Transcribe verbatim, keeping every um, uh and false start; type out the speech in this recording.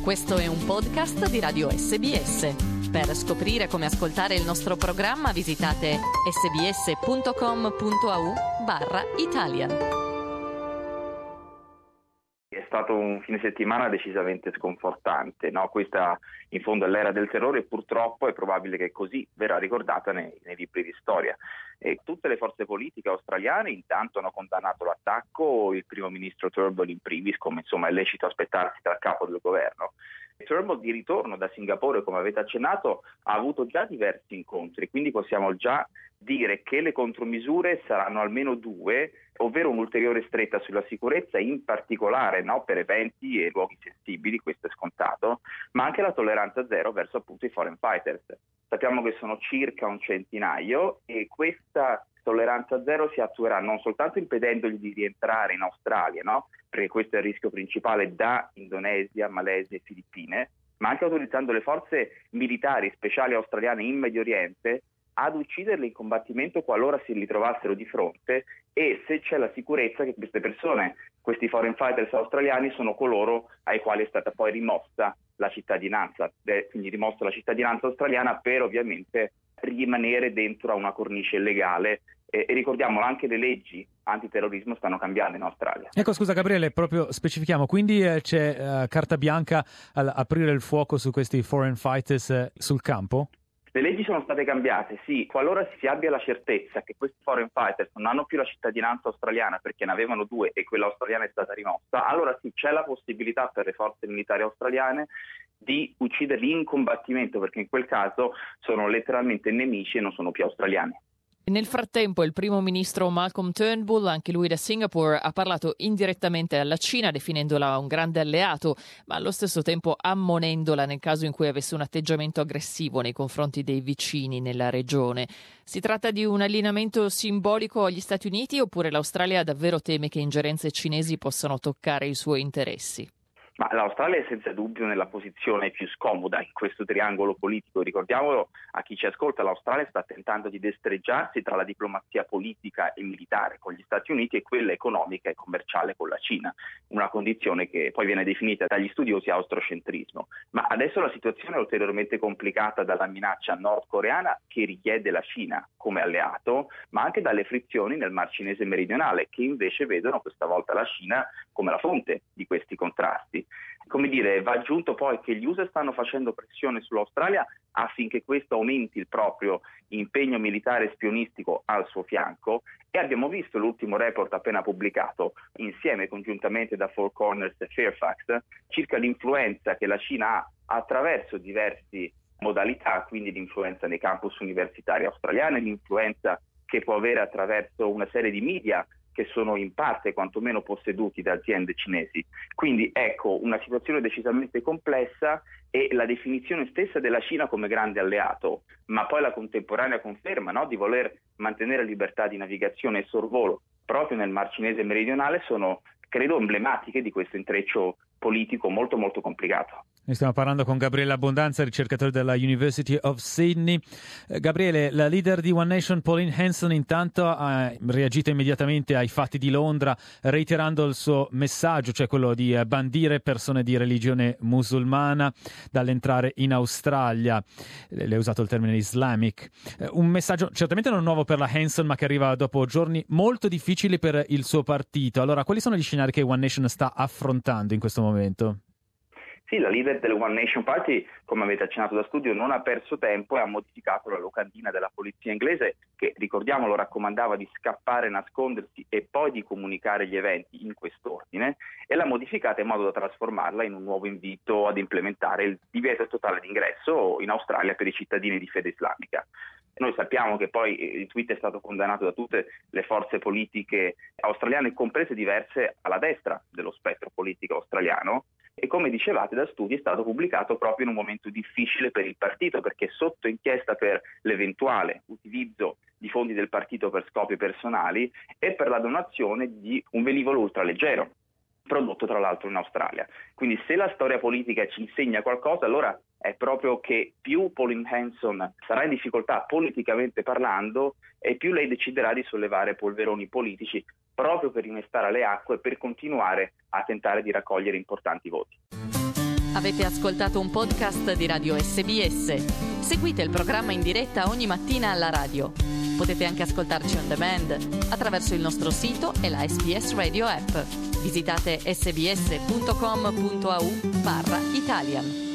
Questo è un podcast di Radio S B S. Per scoprire come ascoltare il nostro programma visitate sbs.com.au barra Italian. È stato un fine settimana decisamente sconfortante, no? Questa in fondo è l'era del terrore e purtroppo è probabile che così verrà ricordata nei, nei libri di storia. E tutte le forze politiche australiane intanto hanno condannato l'attacco, il primo ministro Turnbull in primis, come insomma è lecito aspettarsi dal capo del governo. Turnbull di ritorno da Singapore, come avete accennato, ha avuto già diversi incontri, quindi possiamo già dire che le contromisure saranno almeno due, ovvero un'ulteriore stretta sulla sicurezza, in particolare no, per eventi e luoghi sensibili, questo è scontato, ma anche la tolleranza zero verso appunto i foreign fighters. Sappiamo che sono circa un centinaio e questa tolleranza zero si attuerà non soltanto impedendogli di rientrare in Australia, no? Perché questo è il rischio principale da Indonesia, Malesia e Filippine, ma anche autorizzando le forze militari speciali australiane in Medio Oriente ad ucciderli in combattimento qualora si ritrovassero di fronte e se c'è la sicurezza che queste persone, questi foreign fighters australiani, sono coloro ai quali è stata poi rimossa la cittadinanza, quindi rimossa la cittadinanza australiana per ovviamente rimanere dentro a una cornice legale. E, e ricordiamolo, anche le leggi antiterrorismo stanno cambiando in Australia. Ecco, scusa Gabriele, proprio specifichiamo, quindi eh, c'è eh, carta bianca all'aprire il fuoco su questi foreign fighters eh, sul campo? Le leggi sono state cambiate, sì, qualora si abbia la certezza che questi foreign fighters non hanno più la cittadinanza australiana perché ne avevano due e quella australiana è stata rimossa, allora sì, c'è la possibilità per le forze militari australiane di ucciderli in combattimento, perché in quel caso sono letteralmente nemici e non sono più australiani. Nel frattempo il primo ministro Malcolm Turnbull, anche lui da Singapore, ha parlato indirettamente alla Cina definendola un grande alleato, ma allo stesso tempo ammonendola nel caso in cui avesse un atteggiamento aggressivo nei confronti dei vicini nella regione. Si tratta di un allineamento simbolico agli Stati Uniti oppure l'Australia davvero teme che ingerenze cinesi possano toccare i suoi interessi? Ma l'Australia è senza dubbio nella posizione più scomoda in questo triangolo politico. Ricordiamolo a chi ci ascolta, l'Australia sta tentando di destreggiarsi tra la diplomazia politica e militare con gli Stati Uniti e quella economica e commerciale con la Cina, una condizione che poi viene definita dagli studiosi austrocentrismo. Ma adesso la situazione è ulteriormente complicata dalla minaccia nordcoreana che richiede la Cina come alleato, ma anche dalle frizioni nel Mar Cinese meridionale che invece vedono questa volta la Cina come la fonte di questi contrasti. Come dire, va aggiunto poi che gli U S A stanno facendo pressione sull'Australia affinché questo aumenti il proprio impegno militare spionistico al suo fianco e abbiamo visto l'ultimo report appena pubblicato insieme congiuntamente da Four Corners e Fairfax circa l'influenza che la Cina ha attraverso diversi modalità, quindi l'influenza nei campus universitari australiani, l'influenza che può avere attraverso una serie di media che sono in parte quantomeno posseduti da aziende cinesi. Quindi ecco una situazione decisamente complessa e la definizione stessa della Cina come grande alleato, ma poi la contemporanea conferma no, di voler mantenere libertà di navigazione e sorvolo proprio nel Mar Cinese meridionale sono, credo, emblematiche di questo intreccio politico molto molto complicato. Noi stiamo parlando con Gabriele Abbondanza, ricercatore della University of Sydney. Eh, Gabriele, la leader di One Nation, Pauline Hanson, intanto ha reagito immediatamente ai fatti di Londra, reiterando il suo messaggio, cioè quello di eh, bandire persone di religione musulmana dall'entrare in Australia. Eh, lei ha usato il termine Islamic. Eh, un messaggio certamente non nuovo per la Hanson, ma che arriva dopo giorni molto difficili per il suo partito. Allora, quali sono gli scenari che One Nation sta affrontando in questo momento? Sì, la leader del One Nation Party, come avete accennato da studio, non ha perso tempo e ha modificato la locandina della polizia inglese che, ricordiamolo, raccomandava di scappare, nascondersi e poi di comunicare gli eventi in quest'ordine e l'ha modificata in modo da trasformarla in un nuovo invito ad implementare il divieto totale d'ingresso in Australia per i cittadini di fede islamica. Noi sappiamo che poi il tweet è stato condannato da tutte le forze politiche australiane, comprese diverse alla destra dello spettro politico australiano, e come dicevate da studi è stato pubblicato proprio in un momento difficile per il partito, perché sotto inchiesta per l'eventuale utilizzo di fondi del partito per scopi personali e per la donazione di un velivolo ultraleggero, prodotto tra l'altro in Australia. Quindi se la storia politica ci insegna qualcosa, allora è proprio che più Pauline Hanson sarà in difficoltà politicamente parlando e più lei deciderà di sollevare polveroni politici proprio per rimestare le acque e per continuare a tentare di raccogliere importanti voti. Avete ascoltato un podcast di Radio S B S. Seguite il programma in diretta ogni mattina alla radio. Potete anche ascoltarci on demand attraverso il nostro sito e la S B S Radio app. Visitate sbs punto com punto a u barra Italian.